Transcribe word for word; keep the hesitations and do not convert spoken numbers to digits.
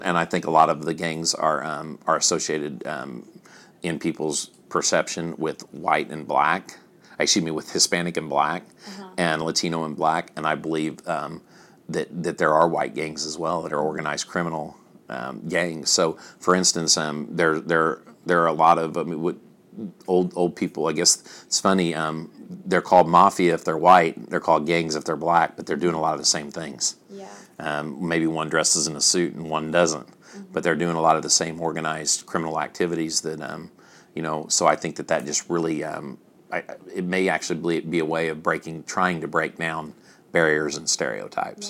And I think a lot of the gangs are um, are associated um, in people's perception with white and black. Excuse me, with Hispanic and black, uh-huh. and Latino and black. And I believe um, that that there are white gangs as well that are organized criminal um, gangs. So, for instance, um, there there there are a lot of I mean, what, old old people. I guess it's funny. Um, they're called mafia if they're white. They're called gangs if they're black. But they're doing a lot of the same things. Yeah. Um, maybe one dresses in a suit and one doesn't, mm-hmm. but they're doing a lot of the same organized criminal activities that, um, you know. So I think that that just really, um, I, it may actually be a way of breaking, trying to break down barriers and stereotypes.